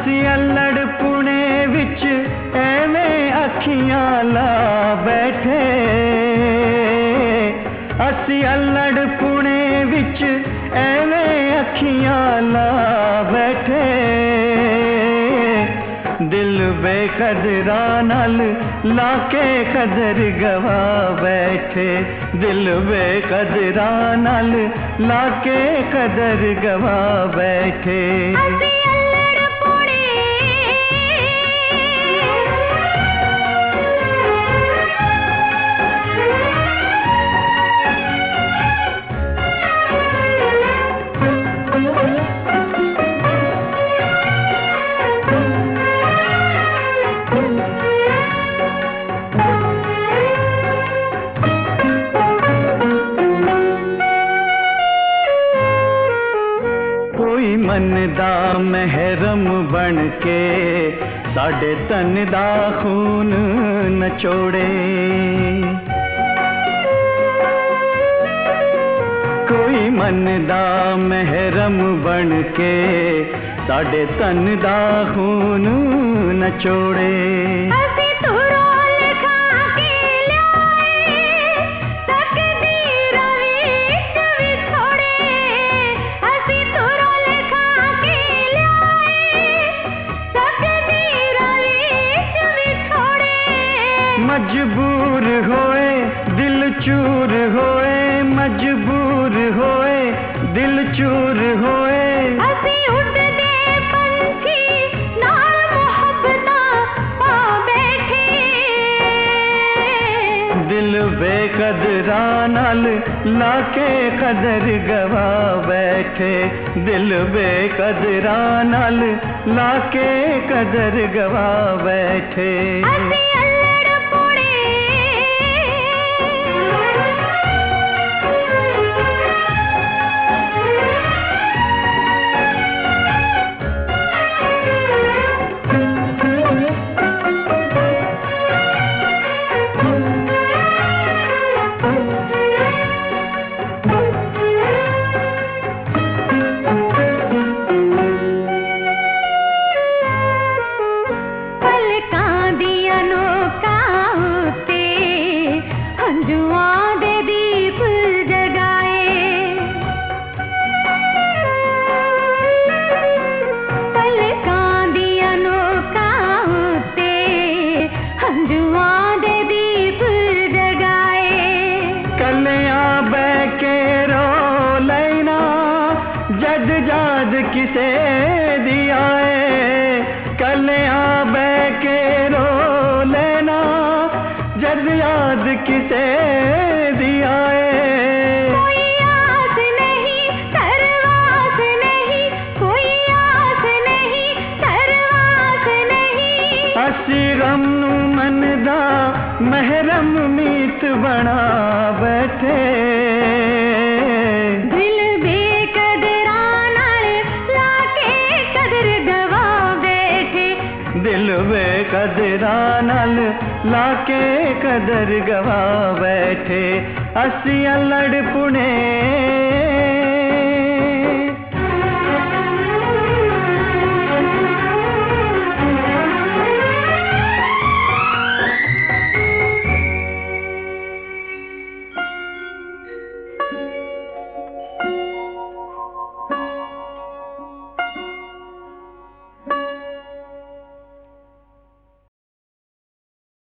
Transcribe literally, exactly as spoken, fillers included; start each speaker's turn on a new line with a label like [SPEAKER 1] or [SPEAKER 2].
[SPEAKER 1] असी अल्लड़ पुणे विच एवें अखियां ला बैठे, असी अल्लड़ पुणे विच एवें अखियां ला बैठे। दिल बेकदरा नाल लाके कदर गवा बैठे, दिल बेकदरा नाल लाके कदर गवा बैठे। मन दा महरम बन के साडे तन दा खून नचोड़े, कोई मन दा महरम बन के साडे तन दा खून नचोड़े। मजबूर होए दिल चूर होए, मजबूर होए दिल चूर होए। असी उड़दे पंछी नाल मोहब्बतां पा बैठे, दिल बेकदरा नाल लाके कदर गवा बैठे, दिल बेकदरा नाल लाके कदर गवा बैठे। जद जाद किसे दिया है कलियां बैके रो लेना, जद याद किसे दिया है। कोई आस नहीं तरवास नहीं, कोई आस नहीं तरवास नहीं। असी गम नू मनदा महरम मीत बना बैठे, दिल बेकदरा नाल लाके कदर गवा बैठे। असी अल्लड़ पुणे